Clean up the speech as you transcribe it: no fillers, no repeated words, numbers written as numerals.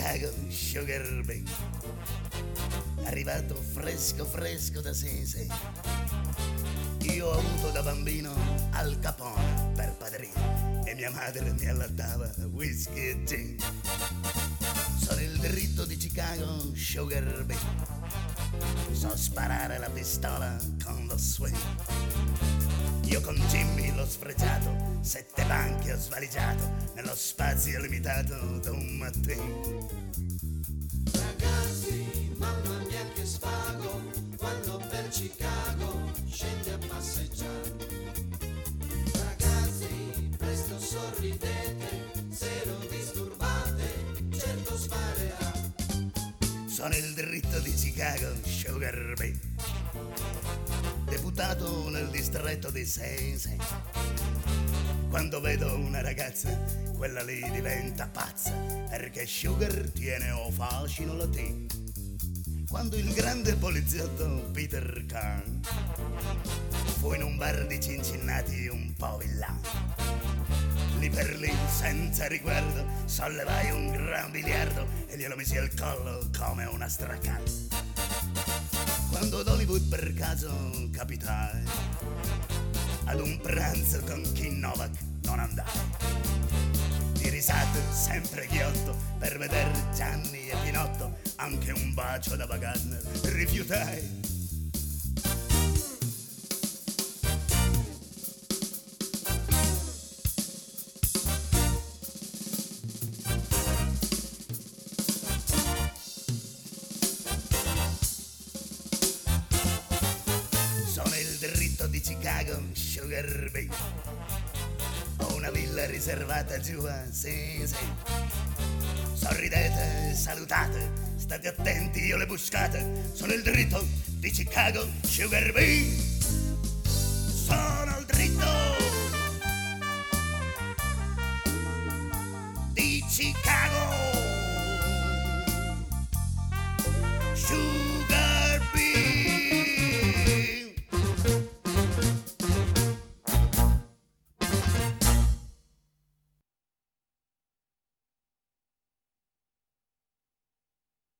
Chicago, Sugar Bay, arrivato fresco fresco da Sese. Io ho avuto da bambino Al Capone per padrino e mia madre mi allattava whisky e gin. Sono il dritto di Chicago, Sugar Bay, so sparare la pistola con lo swing. Io con Jimmy l'ho sfregiato, 7 banchi ho svaligiato nello spazio limitato da un mattino. Ragazzi, mamma mia che sfago, quando per Chicago scende a passeggiare. Ragazzi, presto sorridete, se lo disturbate, certo sparerà. Sono il dritto di Chicago, Sugar Bay, deputato nel distretto di Sese. Quando vedo una ragazza, quella lì diventa pazza, perché Sugar tiene o fascino latino. Quando il grande poliziotto Peter Kahn fu in un bar di Cincinnati un po' villano, lì per lì, senza riguardo, sollevai un gran biliardo e glielo misi al collo come una stracata. Quando ad Hollywood per caso capitai ad un pranzo con Kim Novak non andai, di risate sempre ghiotto per veder Gianni e Pinotto, anche un bacio da Wagner rifiutai. Sono il dritto di Chicago, Sugar Bay, ho una villa riservata giù a Sese. Sorridete, salutate, state attenti, io le buscate. Sono il dritto di Chicago, Sugar Bay.